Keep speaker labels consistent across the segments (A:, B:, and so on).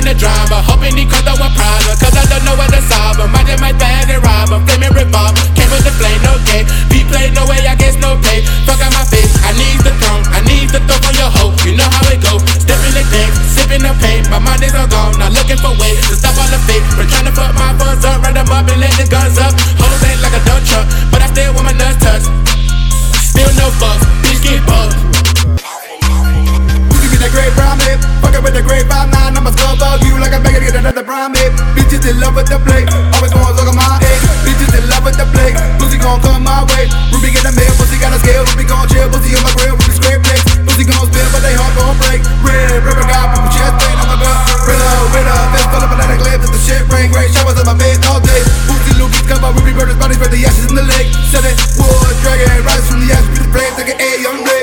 A: the drama, hoping he could throw a problem, cause I don't know what to solve him. I just might bad and rob him, flaming revolver, came with the flame, no game. Be played, no way, I guess no pay. Fuck out my face, I need the throne, I need the throw on your hoe. You know how it go, stepping the things, sipping the pain. My mind is all gone, not looking for ways to stop all the fake. Been trying to fuck my funds up, run them up and let the guns up. Hoes ain't like a dump truck, but I still want my nuts touched. Still no fucks, bitch get bugged.
B: You give me that great brown babe, fuckin' with the great 5'9", I'ma skull bug you like I'm begging to get another brown babe. Bitches in love with the blade, always gonna look at my age. Bitches in love with the blade, pussy gon' come my way. Ruby get a mail, pussy got a scale, Ruby gon' chill, pussy on my grill, Ruby scrape plates. Pussy gon' spill, but they heart gon' break. Red, rubber got purple chest pain on my gut. Riddler, fist full of banana glaives, at the shit rain, great showers on my bed all day. Bootsy Lucas come by Ruby Birders, bodies spread the ashes in the lake. Set it, wood, dragon, rise from the ashes, beat the flames like an A on Rick.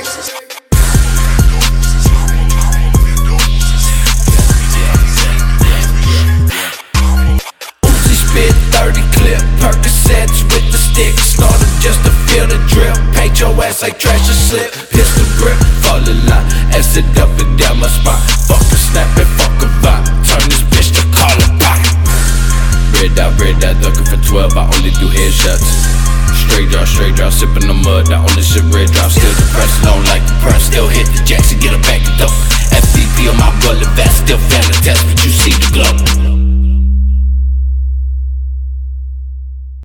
C: Spit 30 clip, Percocets with the stick. Started just to feel the drip. Paint your ass like trash or slip. Pistol grip, fall in line. Acid up and down my spine. Fuck a snap and fuck a vibe. Turn this bitch to call a pop. Red out, looking for 12. I only do headshots. Straight draw, sipping the mud. I only shit red drop. Still depressed, long like the press. Still hit the Jackson, get a back and dope. FDP on my bullet vest, still failing test, but you see the glow.